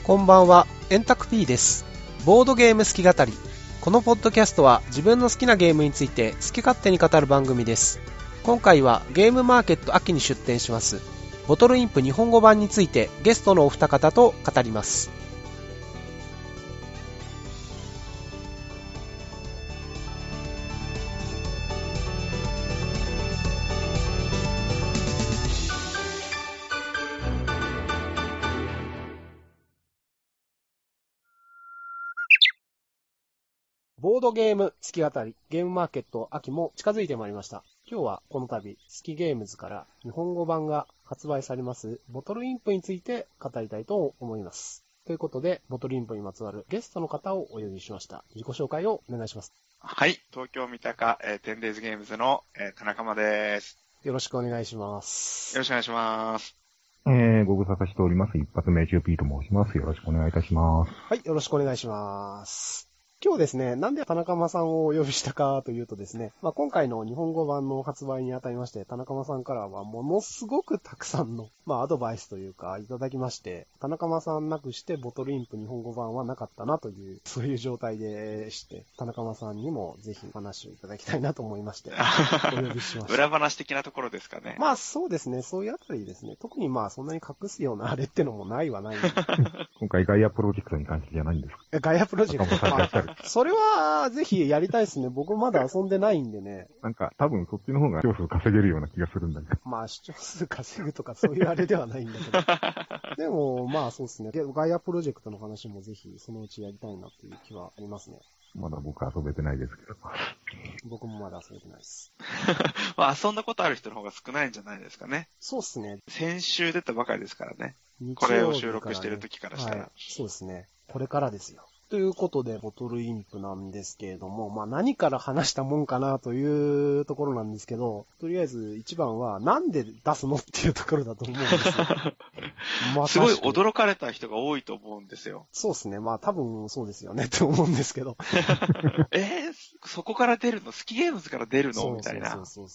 こんばんは、エンタク P です。ボードゲーム好き語り。このポッドキャストは自分の好きなゲームについて好き勝手に語る番組です。今回はゲームマーケット秋に出展しますボトルインプ日本語版についてゲストのお二方と語ります。ボードゲーム好き語り、ゲームマーケット秋も近づいてまいりました。今日はこの度、好きゲームズから日本語版が発売されますボトルインプについて語りたいと思います。ということで、ボトルインプにまつわるゲストの方をお呼びしました。自己紹介をお願いします。 はい、東京三鷹、10days ゲームズの、田中間です。 よろしくお願いします。 よろしくお願いします。 ご無沙汰しております。一発目 HOP と申します。よろしくお願いいたします。 はい、よろしくお願いします。今日ですね、なんで田中間さんをお呼びしたかというとですね、今回の日本語版の発売にあたりまして、田中間さんからはものすごくたくさんの、アドバイスというかいただきまして、田中間さんなくしてボトルインプ日本語版はなかったなという、そういう状態でして、田中間さんにもぜひお話をいただきたいなと思いまして、お呼びしました。 裏話的なところですかね。 そうですね、そういうあたりですね。特にそんなに隠すようなあれってのもないはないんで。 今回ガイアプロジェクトに関してじゃないんですか？ ガイアプロジェクトそれは、ぜひやりたいですね。僕まだ遊んでないんでね。 多分そっちの方が視聴数稼げるような気がするんだけど。 視聴数稼ぐとかそういうあれではないんだけど。でも、そうですね。ガイアプロジェクトの話もぜひそのうちやりたいなっていう気はありますね。 まだ僕遊べてないですけど。 僕もまだ遊べてないです。 遊んだことある人の方が少ないんじゃないですかね。 そうですね。 先週出たばかりですからね。 ね、 これを収録してる時からしたら、 はい。そうですね。これからですよ。ということで、ボトルインプなんですけれども、何から話したもんかなというところなんですけど、とりあえず一番は、なんで出すのっていうところだと思うんですよ。 すごい驚かれた人が多いと思うんですよ。 そうですね。多分そうですよねって思うんですけど。 そこから出るの？好きゲームズから出るの？みたいな。 そう。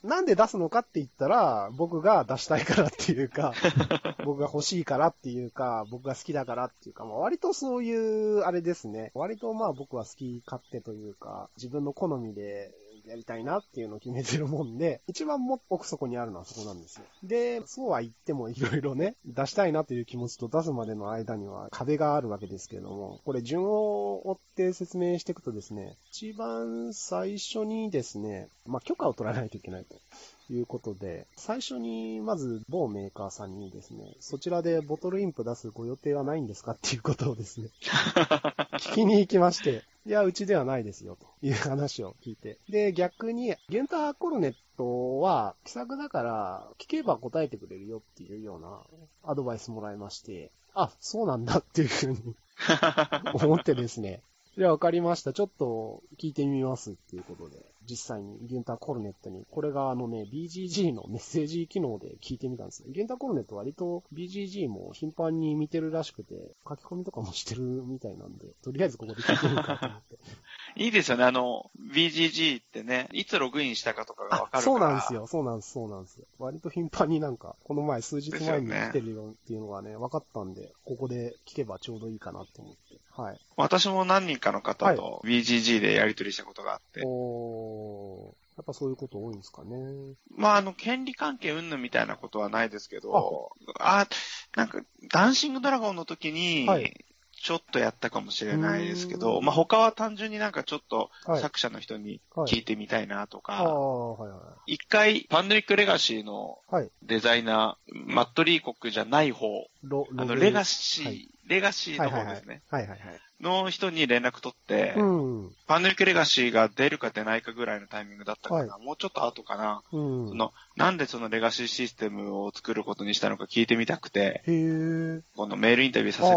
なんで出すのかって言ったら、僕が出したいからっていうか、僕が欲しいからっていうか、僕が好きだからっていうか、割とそういうあれですね。割と僕は好き勝手というか、自分の好みでやりたいなっていうのを決めてるもんで、一番奥底にあるのはそこなんですよ。で、そうは言ってもいろいろね、出したいなという気持ちと出すまでの間には壁があるわけですけれども、これ順を追って説明していくとですね、一番最初にですね、許可を取らないといけないと。いうことで、最初にまず某メーカーさんにですね、そちらでボトルインプ出すご予定はないんですかっていうことをですね、聞きに行きまして、いや、うちではないですよという話を聞いて。で、逆に、ゲンターコルネットは気さくだから聞けば答えてくれるよっていうようなアドバイスもらいまして、そうなんだっていうふうに思ってですね、じゃあわかりました。ちょっと聞いてみますっていうことで、実際にギュンターコルネットに、これがBGG のメッセージ機能で聞いてみたんですね。ギュンターコルネット割と BGG も頻繁に見てるらしくて、書き込みとかもしてるみたいなんで、とりあえずここで聞いてみるかと思って。 いいですよね。BGG ってね、いつログインしたかとかがわかるから。 そうなんですよ。割と頻繁にこの前数日前に来てるよっていうのがね、分かったんで、ここで聞けばちょうどいいかなと思って。はい。 私も何人かの方と BGG でやり取りしたことがあって。 やっぱそういうこと多いんですかね。 権利関係云々みたいなことはないですけど、ダンシングドラゴンの時に、ちょっとやったかもしれないですけど、他は単純にちょっと作者の人に聞いてみたいなとか、一回パンデミックレガシーのデザイナー、マットリーコックじゃない方、レガシーの方ですね。の人に連絡取って、パンデミックレガシーが出るか出ないかぐらいのタイミングだったかな。もうちょっと後かな。なんでそのレガシーシステムを作ることにしたのか聞いてみたくて、このメールインタビューさせ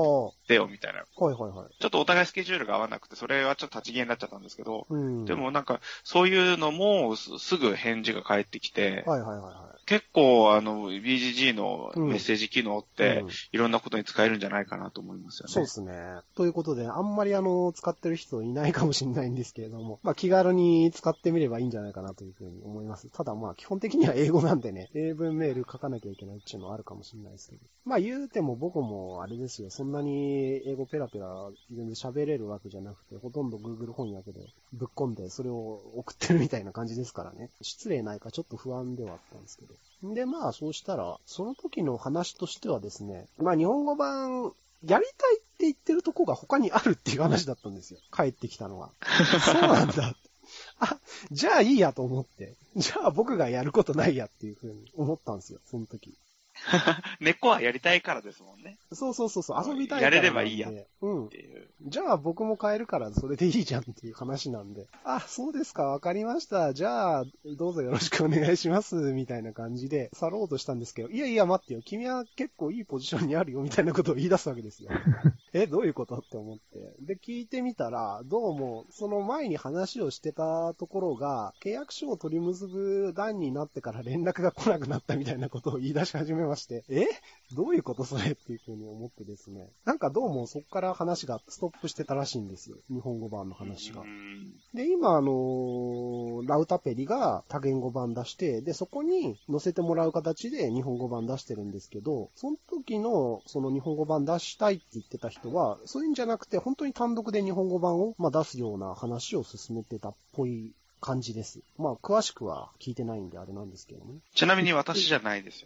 ってよみたいな。 はいはいはい。 ちょっとお互いスケジュールが合わなくて、それはちょっと立ち消えになっちゃったんですけど、 うん。 でもなんか、そういうのもすぐ返事が返ってきて、 はいはいはいはい。 結構BGG のメッセージ機能って、いろんなことに使えるんじゃないかなと思いますよね。 そうですね。ということで、あんまり使ってる人いないかもしれないんですけれども、まあ気軽に使ってみればいいんじゃないかなというふうに思います。ただまあ基本的には英語なんでね、英文メール書かなきゃいけないっていうのはあるかもしれないですけど。まあ言うても僕もあれですよ、そんなに英語ペラペラ全然喋れるわけじゃなくて、ほとんど Google 翻訳でぶっ込んでそれを送ってるみたいな感じですからね。失礼ないかちょっと不安ではあったんですけど。で、まあそうしたら、その時の話としてはですね、まあ日本語版、やりたいって言ってるとこが他にあるっていう話だったんですよ。帰ってきたのは。そうなんだ。あ、じゃあいいやと思って。じゃあ僕がやることないやっていうふうに思ったんですよ、その時。 根っこはやりたいからですもんね。 そうそうそうそう、遊びたいからなんで。 やれればいいや。 うん。じゃあ僕も変えるからそれでいいじゃんっていう話なんで。あ、そうですか、わかりました。じゃあ、どうぞよろしくお願いします。みたいな感じで去ろうとしたんですけど、いやいや待ってよ。君は結構いいポジションにあるよみたいなことを言い出すわけですよ。どういうことって思って。で、聞いてみたら、どうも、その前に話をしてたところが、契約書を取り結ぶ段になってから連絡が来なくなったみたいなことを言い出し始めまして、どういうことそれっていうふうに思ってですね。なんかどうもそこから話がストップしてたらしいんですよ。日本語版の話が。で、今ラウタペリが多言語版出して、で、そこに載せてもらう形で日本語版出してるんですけど、その時のその日本語版出したいって言ってた人は、そういうんじゃなくて本当に単独で日本語版を出すような話を進めてたっぽい感じです。まあ、詳しくは聞いてないんであれなんですけどね。 ちなみに私じゃないですよ。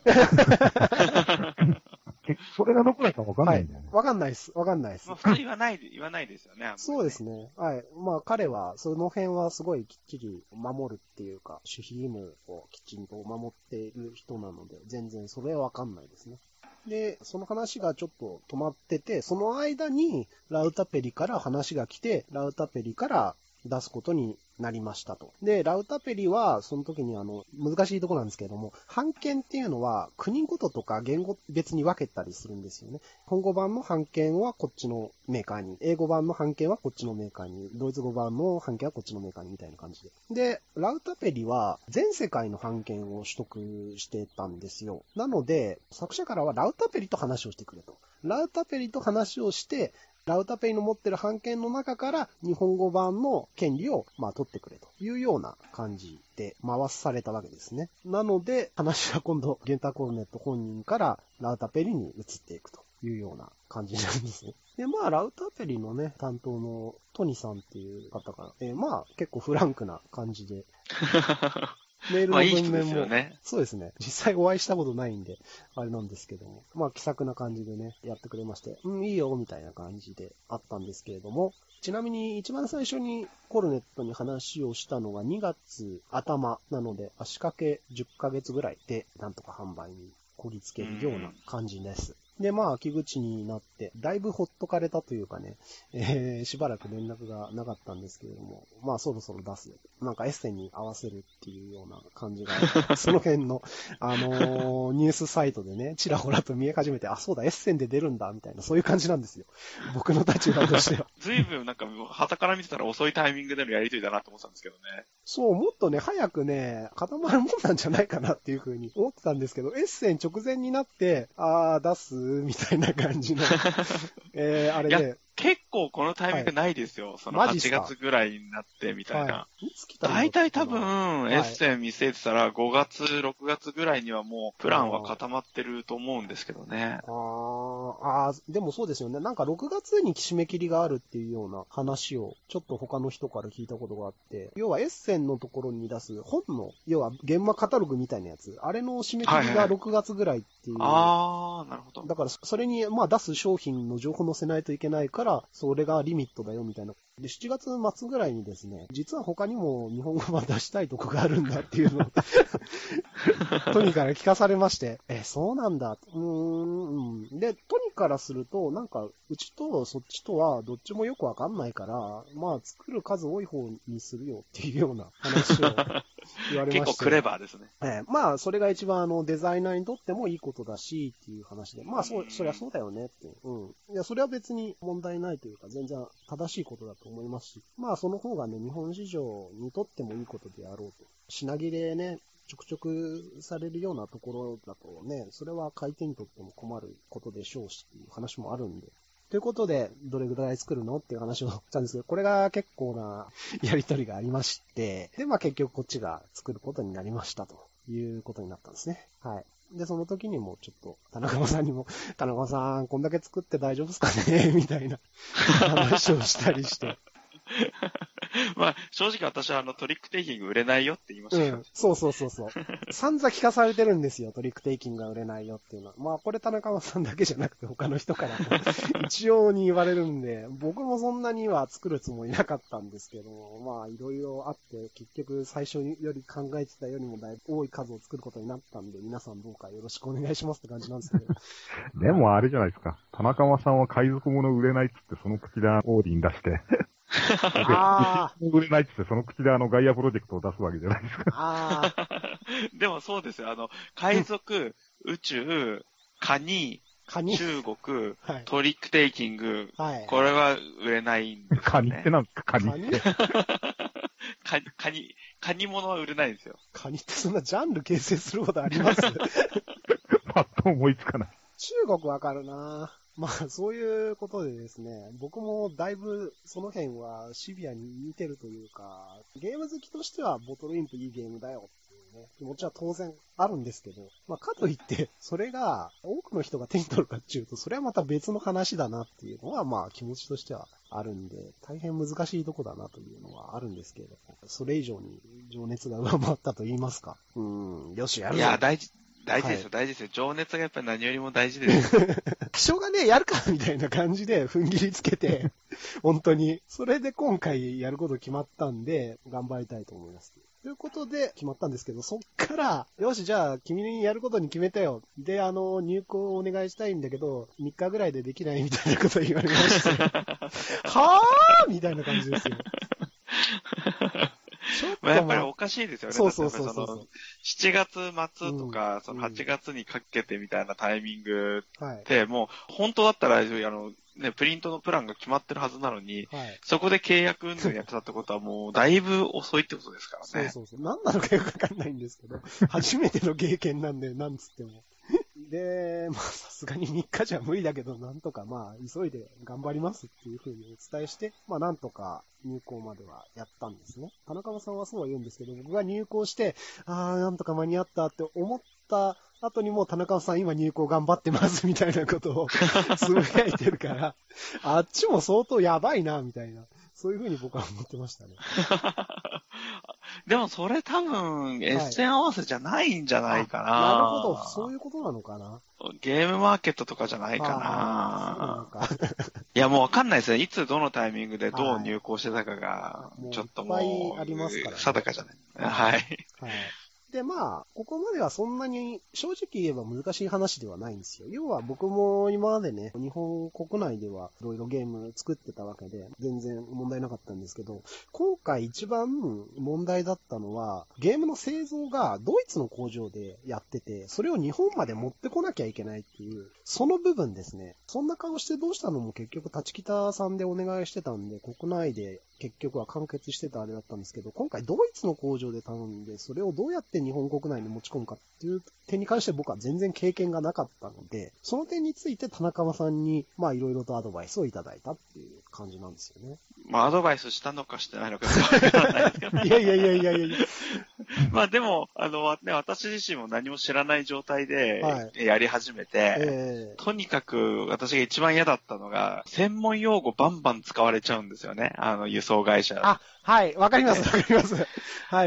それがどこだかわかんないんだよね。 わかんないです。わかんないです。 まあ、普通言わないですよね。 そうですね。はい。まあ、彼は、その辺はすごいきっちり守るっていうか、守秘義務をきちんと守っている人なので、全然それはわかんないですね。で、その話がちょっと止まってて、その間にラウタペリから話が来て、ラウタペリから出すことになりましたと。で、ラウタペリは、その時に難しいところなんですけれども、版権っていうのは国ごととか言語別に分けたりするんですよね。本語版の版権はこっちのメーカーに、英語版の版権はこっちのメーカーに、ドイツ語版の版権はこっちのメーカーにみたいな感じで。で、ラウタペリは全世界の版権を取得してたんですよ。なので、作者からはラウタペリと話をしてくれと。ラウタペリと話をして、ラウタペリの持ってる版権の中から日本語版の権利を取ってくれというような感じで回されたわけですね。なので話は今度ゲンターコルネット本人からラウタペリに移っていくというような感じなんですね。で、ラウタペリのね、担当のトニさんっていう方が、結構フランクな感じで、メールの文面も、ね、そうですね。実際お会いしたことないんで、あれなんですけども、気さくな感じでね、やってくれまして、いいよ、みたいな感じであったんですけれども、ちなみに一番最初にコルネットに話をしたのが2月頭なので、足掛け10ヶ月ぐらいで、なんとか販売にこぎつけるような感じです。で、秋口になって、だいぶほっとかれたというかね、しばらく連絡がなかったんですけれども、そろそろ出すよ。なんかエッセンに合わせるっていうような感じが、その辺の、ニュースサイトでね、ちらほらと見え始めて、あ、そうだ、エッセンで出るんだ、みたいな、そういう感じなんですよ。僕の立場としては。 随分なんか、旗から見てたら遅いタイミングでのやりとりだなと思ってたんですけどね。 そう、もっとね、早くね、固まるもんなんじゃないかなっていう風に思ってたんですけど、エッセン直前になって、出すみたいな感じの、あれで。 結構このタイミングないですよ。その8月ぐらいになってみたいな。大体多分、エッセン見据えてたら5月、6月ぐらいにはもうプランは固まってると思うんですけどね。 でもそうですよね。なんか6月に締め切りがあるっていうような話をちょっと他の人から聞いたことがあって、要はエッセンのところに出す本の、要は現場カタログみたいなやつ、あれの締め切りが6月ぐらいっていう。 なるほど。 だからそれに出す商品の情報載せないといけないから、それがリミットだよみたいな。で、7月末ぐらいにですね、実は他にも日本語版出したいとこがあるんだっていうのをトニーから聞かされまして、そうなんだ。で、トニーからすると、なんか、うちとそっちとはどっちもよくわかんないから、作る数多い方にするよっていうような話を言われまして。 結構クレバーですね。 まあ、それが一番デザイナーにとってもいいことだし、っていう話で。まあ、そりゃそうだよねって。いや、それは別に問題ないというか、全然正しいことだと思いますし。まあ、その方がね、日本市場にとってもいいことであろうと。品切れね、ちょくちょくされるようなところだとね、それは買い手にとっても困ることでしょうし、っていう話もあるんで。ということで、どれぐらい作るのっていう話をしたんですけど、これが結構なやりとりがありまして、で、まあ結局こっちが作ることになりましたということになったんですね。はい。で、その時にもちょっと、田中さんにも、田中さん、こんだけ作って大丈夫ですかねみたいな話をしたりして。 まあ、正直私はトリックテイキング売れないよって言いましたけど。 そう。散々聞かされてるんですよ、トリックテイキングが売れないよっていうのは。まあ、これ田中さんだけじゃなくて他の人からも一様に言われるんで、僕もそんなには作るつもりなかったんですけども、まあ、いろいろあって、結局最初より考えてたよりもだいぶ多い数を作ることになったんで、皆さんどうかよろしくお願いしますって感じなんですけど。 でもあれじゃないですか。田中さんは海賊物売れないっつってその口でオーディン出して。売れないっつってその口でガイアプロジェクトを出すわけじゃないですか。 でもそうですよ。海賊、宇宙、カニ、中国、はい、トリックテイキング、はい、これは売れないんですよね。 カニってなんですか？カニって。 カニ物は売れないんですよ。 カニってそんなジャンル形成することありますパッと思いつかない。 中国わかるなぁ。まあ、そういうことでですね、僕もだいぶその辺はシビアに見てるというか、ゲーム好きとしてはボトルインプいいゲームだよっていうね、気持ちは当然あるんですけど、まあ、かといって、それが多くの人が手に取るかっていうと、それはまた別の話だなっていうのは、まあ、気持ちとしてはあるんで、大変難しいとこだなというのはあるんですけれども、それ以上に情熱が上回ったと言いますか。よし、やるぞ。 いや、大事ですよ、はい、大事ですよ。情熱がやっぱり何よりも大事ですよ。 しょうがねえ、やるかみたいな感じで踏ん切りつけて、本当に。それで今回やること決まったんで、頑張りたいと思います。ということで決まったんですけど、そっから、よし、じゃあ君にやることに決めたよ。で、入稿をお願いしたいんだけど、3日ぐらいでできないみたいなことを言われまして。はぁーみたいな感じですよ。 まあ、やっぱりおかしいですよね。 そう。 7月末とか、その8月にかけてみたいなタイミングって、もう、本当だったら、ね、プリントのプランが決まってるはずなのに、はい、そこで契約運動やってたってことはもう、だいぶ遅いってことですからね。 そう。何なのかよくわかんないんですけど、初めての経験なんで、なんつっても。で、まあ、さすがに3日じゃ無理だけど、なんとかまあ、急いで頑張りますっていうふうにお伝えして、まあ、なんとか入校まではやったんですね。田中さんはそうは言うんですけど、僕が入校して、なんとか間に合ったって思った後にもう田中さん今入校頑張ってますみたいなことをつぶやいてるから、あっちも相当やばいな、みたいな。そういうふうに僕は思ってましたね。 でもそれ多分、エッセン合わせじゃないんじゃないかな。 なるほど。そういうことなのかな。 ゲームマーケットとかじゃないかな。いや、もうわかんないですね。いつどのタイミングでどう入稿してたかが、ちょっともう、定かじゃない。はい。 で、まあ、ここまではそんなに正直言えば難しい話ではないんですよ。要は僕も今までね、日本国内ではいろいろゲーム作ってたわけで、全然問題なかったんですけど、今回一番問題だったのは、ゲームの製造がドイツの工場でやってて、それを日本まで持ってこなきゃいけないっていう、その部分ですね。そんな顔してどうしたのも結局立北さんでお願いしてたんで、国内で結局は完結してたあれだったんですけど、今回ドイツの工場で頼んで、それをどうやって日本国内に持ち込むかっていう点に関して僕は全然経験がなかったので、その点について田中さんに、まあいろいろとアドバイスをいただいたっていう感じなんですよね。 まあアドバイスしたのかしてないのかわからないですけど。 いや。 まあでも、私自身も何も知らない状態でやり始めて、とにかく私が一番嫌だったのが、専門用語バンバン使われちゃうんですよね。輸送会社。 はい、わかります。はい。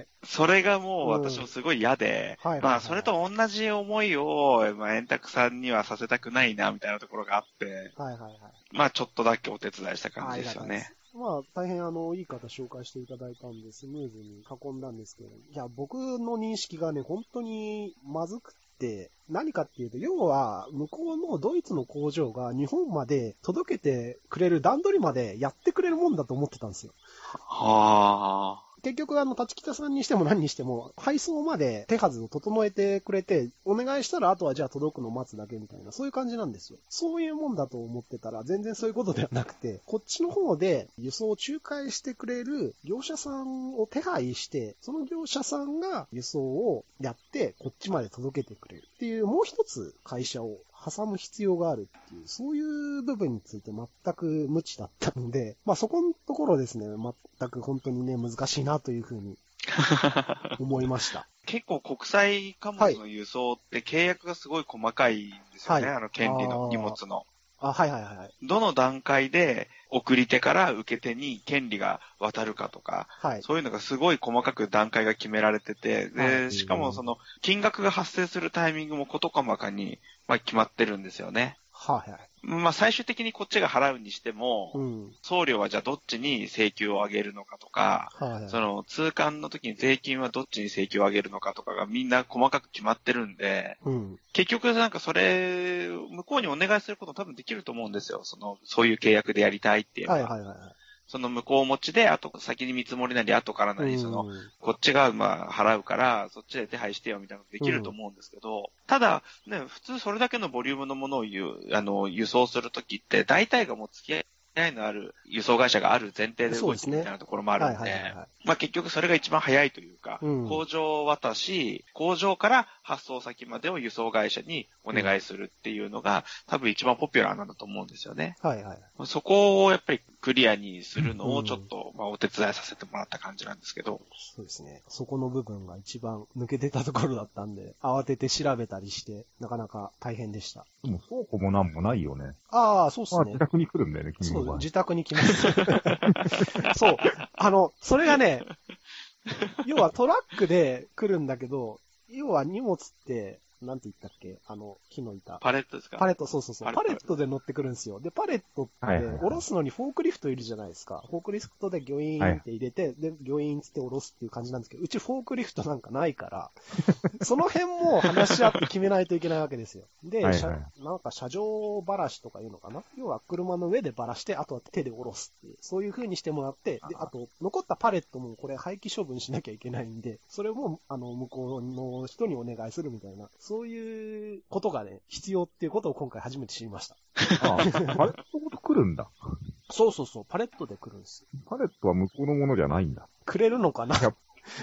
それがもう私もすごい嫌で、まあそれと同じ思いを、まあ円卓さんにはさせたくないな、みたいなところがあって、まあちょっとだけお手伝いした感じですよね。 まあ、大変いい方紹介していただいたんで、スムーズに運んだんですけど、いや、僕の認識がね、本当にまずくて、何かっていうと、要は、向こうのドイツの工場が日本まで届けてくれる段取りまでやってくれるもんだと思ってたんですよ。 結局立北さんにしても何にしても、配送まで手数を整えてくれて、お願いしたらあとはじゃあ届くのを待つだけみたいな、そういう感じなんですよ。そういうもんだと思ってたら、全然そういうことではなくて、こっちの方で輸送を仲介してくれる業者さんを手配して、その業者さんが輸送をやって、こっちまで届けてくれるっていう、もう一つ会社を挟む必要があるっていう、そういう部分について全く無知だったので、まあそこのところですね、全く本当にね、難しいなというふうに思いました。 結構国際貨物の輸送って契約がすごい細かいんですよね、はい、権利の、荷物の。 はいはいはい。 どの段階で送り手から受け手に権利が渡るかとか、はい、そういうのがすごい細かく段階が決められてて、で、しかもその金額が発生するタイミングも事細かに決まってるんですよね。 はいはい。 まあ最終的にこっちが払うにしても、送料はじゃあどっちに請求を上げるのかとか、その通関の時に税金はどっちに請求を上げるのかとかがみんな細かく決まってるんで、結局なんかそれ、向こうにお願いすること多分できると思うんですよ。そういう契約でやりたいっていうのは。その向こう持ちで、先に見積もりなり後からなり、こっちが払うから、そっちで手配してよみたいなのできると思うんですけど、ただ、ね、普通それだけのボリュームのものを輸送するときって、大体がもう付き合いのある輸送会社がある前提で動いてるみたいなところもあるんで、結局それが一番早いというか、工場渡し、工場から発送先までを輸送会社にお願いするっていうのが、多分一番ポピュラーなんだと思うんですよね。そこをやっぱりクリアにするのをちょっと、お手伝いさせてもらった感じなんですけど。 そうですね。そこの部分が一番抜けてたところだったんで、慌てて調べたりして、なかなか大変でした。 でも倉庫もなんもないよね。 ああ、そうですね。 自宅に来るんだよね、君の場合。 そう、自宅に来ます。そう。それがね、要はトラックで来るんだけど、要は荷物って、なんて言ったっけ木の板。 パレットですか？ パレット、そうそうそう。パレットで乗ってくるんですよ。で、パレットって、下ろすのにフォークリフトいるじゃないですか。フォークリフトでギョイーンって入れて、で、ギョイーンつって下ろすっていう感じなんですけど、うちフォークリフトなんかないから、その辺も話し合って決めないといけないわけですよ。で、なんか車上ばらしとかいうのかな？要は車の上でばらして、あとは手で下ろすっていう、そういう風にしてもらって、で、あと、残ったパレットもこれ廃棄処分しなきゃいけないんで、それも、向こうの人にお願いするみたいな、そういうことがね、必要っていうことを今回初めて知りました。 パレットごと来るんだ。 そうそうそう、パレットで来るんです。 パレットは向こうのものじゃないんだ。 くれるのかな？ 使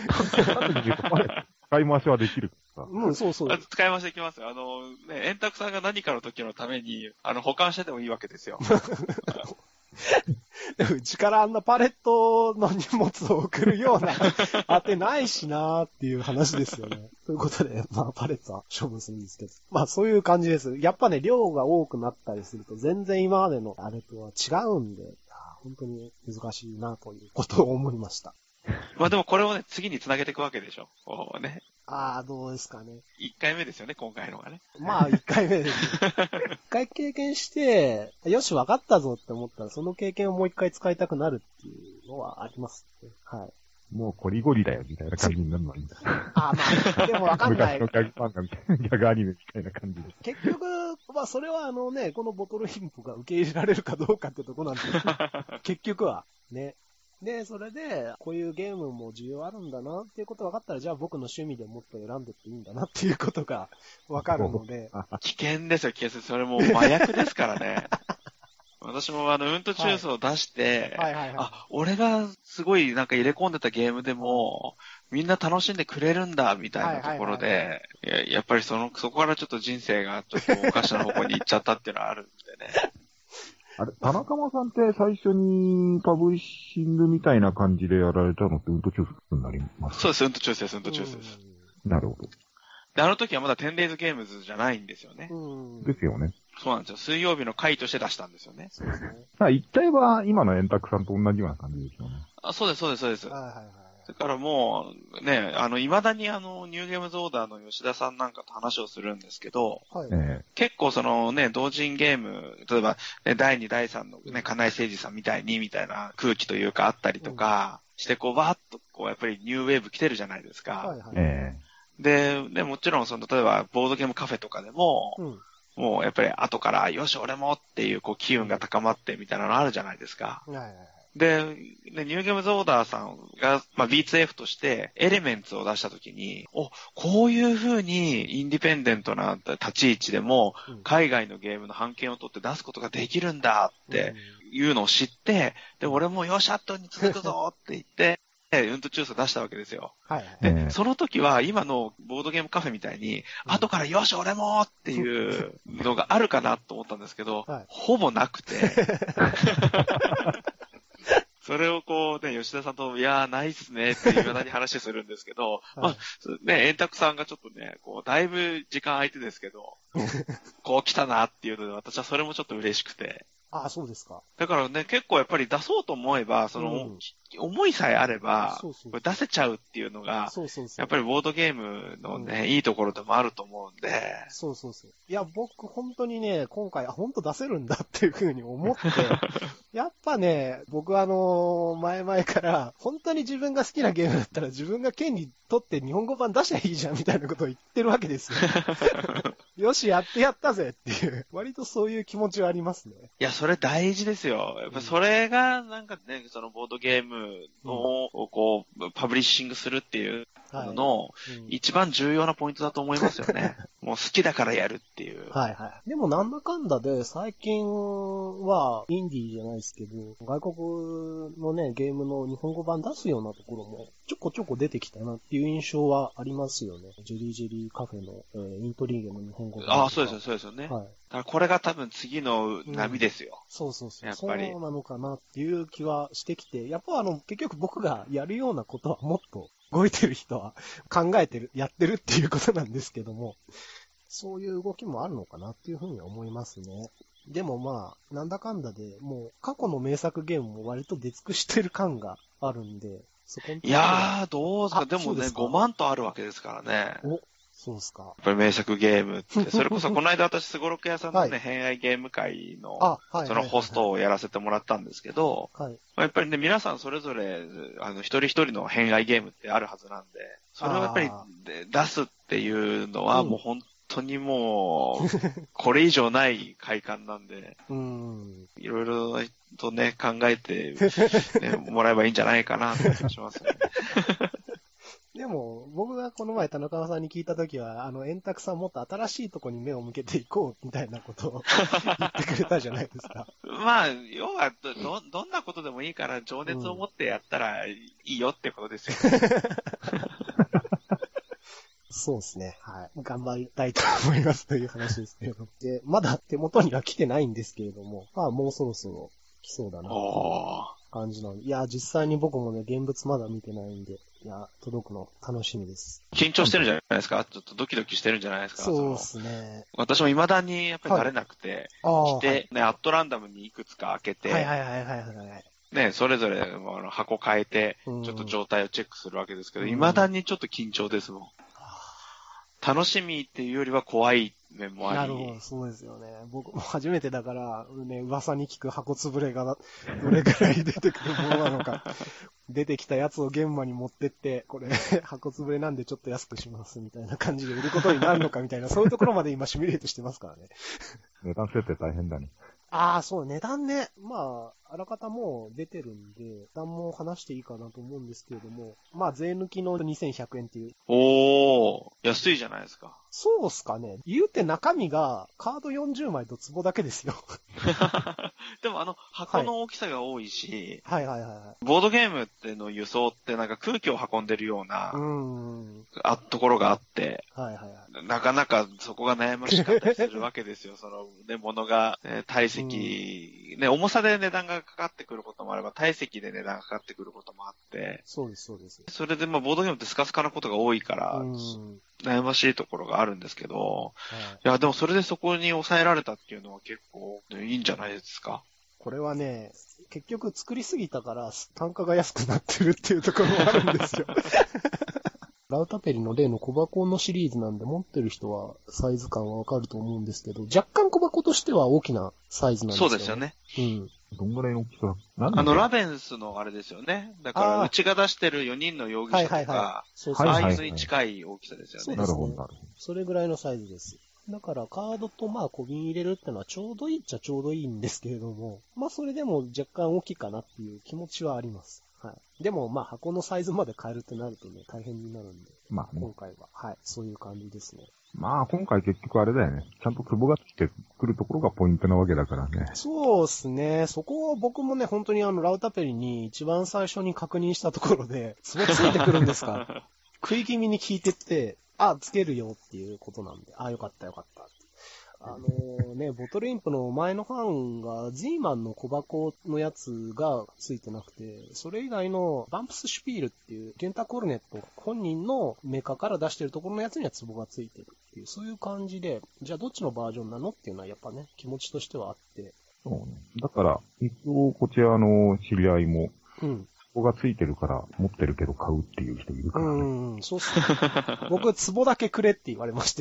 い回しはできるか。 うん、そうそう。 使い回しできますよ。円卓さんが何かの時のために、保管しててもいいわけですよ。 うちからあんなパレットの荷物を送るような当てないしなーっていう話ですよね。ということで、パレットは処分するんですけど。そういう感じです。やっぱね、量が多くなったりすると全然今までのあれとは違うんで、本当に難しいなということを思いました。 でもこれをね、次に繋げていくわけでしょ。ね。 どうですかね。 1回目ですよね、今回のがね。 1回目です。1回経験して、よし、分かったぞって思ったら、その経験をもう1回使いたくなるっていうのはありますね。はい。 もうコリゴリだよ、みたいな感じになるのはいいんだ。 でも分かんない。 昔のギャグ漫画みたいな、ギャグアニメみたいな感じで。 結局、それはこのボトルインプが受け入れられるかどうかってとこなんですよ。結局は。ね。で、それで、こういうゲームも需要あるんだなっていうことが分かったら、じゃあ僕の趣味でもっと選んでっていいんだなっていうことが分かるので。 危険ですよ、危険です。それもう麻薬ですからね。私もうんと中枢を出して、俺がすごいなんか入れ込んでたゲームでも、みんな楽しんでくれるんだ、みたいなところで、やっぱりそこからちょっと人生がちょっとおかしな方向に行っちゃったっていうのはあるんでね。 あれ、田中間さんって最初にパブリッシングみたいな感じでやられたのってうんと中枢になりますか？ そうです、うんと中枢です。 なるほど。 で、あの時はまだ10daysゲームズじゃないんですよね。 ですよね。 そうなんですよ。水曜日の回として出したんですよね。 そうですね。 言っちゃえば今の円卓さんと同じような感じですよね。 そうです。だからもう、ね、未だにニューゲームズオーダーの吉田さんなんかと話をするんですけど、結構同人ゲーム、例えば、第2、第3のね、金井誠二さんみたいな空気というかあったりとか、して、わーっと、やっぱりニューウェーブ来てるじゃないですか。で、もちろん、例えば、ボードゲームカフェとかでも、もうやっぱり後から、よし、俺もっていう、機運が高まってみたいなのあるじゃないですか。 で、ニューゲームズオーダーさんが、B2F としてエレメンツを出したときに、こういう風にインディペンデントな立ち位置でも、海外のゲームの版権を取って出すことができるんだっていうのを知って、で、俺もよし、アットに続くぞって言って、うんと中枢出したわけですよ。 はい。 で、その時は今のボードゲームカフェみたいに、後からよし、俺もっていうのがあるかなと思ったんですけど、ほぼなくて、それをこうね、吉田さんと、いやー、ないっすねっていうように話するんですけど、円卓さんがちょっとね、こう、だいぶ時間空いてですけど、こう来たなっていうので、私はそれもちょっと嬉しくて。 ああ、そうですか。 だからね、結構やっぱり出そうと思えば、思いさえあれば、これ出せちゃうっていうのが、やっぱりボードゲームのね、いいところでもあると思うんで。 そう。いや、僕本当にね、今回、本当出せるんだっていうふうに思って、やっぱね、僕前々から、本当に自分が好きなゲームだったら自分が権利取って日本語版出しゃいいじゃんみたいなことを言ってるわけですよ。よし、やったぜっていう、割とそういう気持ちはありますね。 いや、それ大事ですよ。やっぱそれが、なんかね、そのボードゲームをこう、パブリッシングするっていうのの、一番重要なポイントだと思いますよね。もう好きだからやるっていう。 でもなんだかんだで、最近は、インディーじゃないですけど、外国のね、ゲームの日本語版出すようなところも、ちょこちょこ出てきたなっていう印象はありますよね。ジェリージェリーカフェの、イントリーゲの日本語版。 ああ、そうですよね。だからこれが多分次の波ですよ。 そう。 やっぱり。 そうなのかなっていう気はしてきて、やっぱ結局僕がやるようなことはもっと動いてる人は考えてる、やってるっていうことなんですけども、そういう動きもあるのかなっていうふうには思いますね。でもなんだかんだで、もう過去の名作ゲームも割と出尽くしてる感があるんで、そこいやー、どうですか。でもね、5万とあるわけですからね。 そうですか。 やっぱり名作ゲームって、それこそこの間私、スゴロク屋さんのね、偏愛ゲーム会の、そのホストをやらせてもらったんですけど、やっぱりね、皆さんそれぞれ、一人一人の偏愛ゲームってあるはずなんで、それをやっぱり出すっていうのはもう本当にもう、これ以上ない快感なんで、いろいろとね、考えて、ね、もらえばいいんじゃないかなって気がしますね。 でも、僕がこの前田中さんに聞いたときは、円卓さんもっと新しいとこに目を向けていこうみたいなことを言ってくれたじゃないですか。 要はどんなことでもいいから情熱を持ってやったらいいよってことですよね。 そうですね。頑張りたいと思いますという話ですけれど。で、まだ手元には来てないんですけれども、もうそろそろ来そうだなっていう感じなので。いや、実際に僕もね、現物まだ見てないんで、届くの楽しみです。 緊張してるんじゃないですか？ちょっとドキドキしてるんじゃないですか？ そうですね。 私も未だにやっぱり慣れなくて、来て、ね、アットランダムにいくつか開けて、ね、それぞれ箱変えて、ちょっと状態をチェックするわけですけど、未だにちょっと緊張ですもん。楽しみっていうよりは怖い面もあり。 なるほど、そうですよね。僕も初めてだから、ね、噂に聞く箱つぶれがどれくらい出てくるものなのか、出てきたやつを現場に持ってって、これ、箱つぶれなんでちょっと安くしますみたいな感じで売ることになるのかみたいな、そういうところまで今シミュレートしてますからね。 値段設定大変だね。 そう、値段ね。あらかたもう出てるんで、値段も話していいかなと思うんですけれども、税抜きの2100円っていう。 安いじゃないですか。 そうっすかね。言うて中身がカード40枚と壺だけですよ。 でも箱の大きさが多いし、 ボードゲームっての輸送ってなんか空気を運んでるような、ところがあって、なかなかそこが悩ましかったりするわけですよ。そのね、物が、体積、ね、重さで値段がかかってくることもあれば、体積で値段がかかってくることもあって、 そうです。 それでボードゲームってスカスカなことが多いから、悩ましいところがあるんですけど、いや、でもそれでそこに抑えられたっていうのは結構いいんじゃないですか。 これはね、結局作りすぎたから単価が安くなってるっていうところもあるんですよ。ラウタペリの例の小箱のシリーズなんで持ってる人はサイズ感はわかると思うんですけど、若干小箱としては大きなサイズなんですよね。 そうですよね。 どんぐらいの大きさ？ ラベンスのあれですよね。だから、うちが出してる4人の容疑者とか、ああいうのに近い大きさですよね。 なるほど。それぐらいのサイズです。 だからカードと小瓶入れるってのはちょうどいいっちゃちょうどいいんですけれども、それでも若干大きいかなっていう気持ちはあります。はい。でも箱のサイズまで変えるってなるとね、大変になるんで。 ね、 今回は、はい、そういう感じですね。 今回結局あれだよね。ちゃんと壺がついてくるところがポイントなわけだからね。 そうですね。そこを僕もね、本当にラウタペリに一番最初に確認したところで、壺ついてくるんですか食い気味に聞いてって、つけるよっていうことなんで、よかったよかった。ボトルインプの前の版が Z マンの小箱のやつがついてなくて、それ以外のバンプスシュピールっていうゲンタコルネット本人のメーカーから出してるところのやつには壺がついてるっていう、そういう感じで、じゃあどっちのバージョンなのっていうのはやっぱね、気持ちとしてはあって。 そうね。だから、一応こちらの知り合いも、壺がついてるから持ってるけど買うっていう人いるからね。 そうっすね。僕、壺だけくれって言われまして。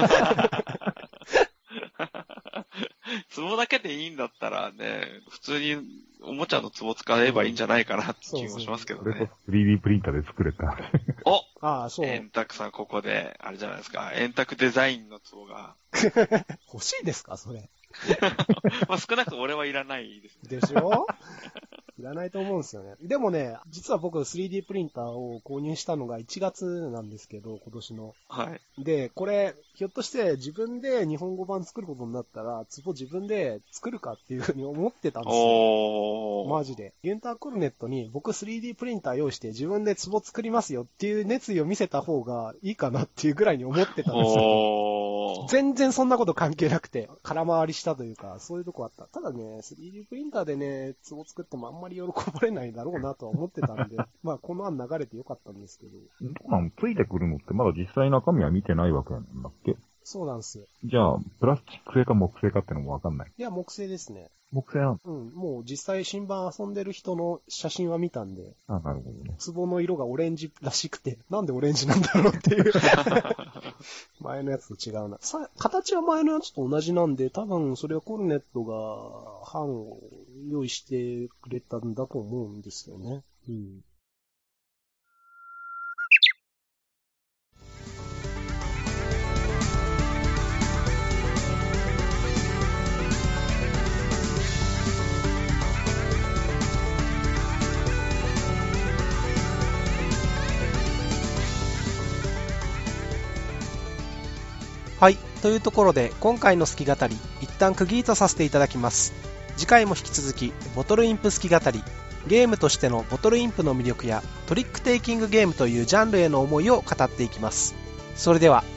壺だけでいいんだったらね、普通におもちゃの壺使えばいいんじゃないかなって気もしますけどね。 それこそ 3D プリンターで作れた。 そう。円卓さんここで、あれじゃないですか、円卓デザインの壺が。 欲しいですかそれ。 少なくとも俺はいらないですね。でしょいらないと思うんですよね。でもね、実は僕 3D プリンターを購入したのが1月なんですけど、今年の。 はい。 で、これ、ひょっとして自分で日本語版作ることになったら、壺自分で作るかっていうふうに思ってたんですよ。マジで。ゲンターコルネットに僕 3D プリンター用意して自分で壺作りますよっていう熱意を見せた方がいいかなっていうぐらいに思ってたんですよ。全然そんなこと関係なくて、空回りしたというか、そういうとこあった。ただね、3D プリンターでね、壺作ってもあんまり喜ばれないだろうなとは思ってたんで、この案流れてよかったんですけど。 ついてくるのってまだ実際中身は見てないわけなんだっけ？ そうなんです。 じゃあ、プラスチック製か木製かってのもわかんない。 いや、木製ですね。 木製なの？ もう実際新版遊んでる人の写真は見たんで。 なるほどね。 壺の色がオレンジらしくて、なんでオレンジなんだろうっていう。前のやつと違うな。形は前のやつと同じなんで、多分それはコルネットが版を用意してくれたんだと思うんですよね。はい。というところで、今回の好き語り、一旦区切りとさせていただきます。次回も引き続き、ボトルインプ好き語り、ゲームとしてのボトルインプの魅力や、トリックテイキングゲームというジャンルへの思いを語っていきます。それでは、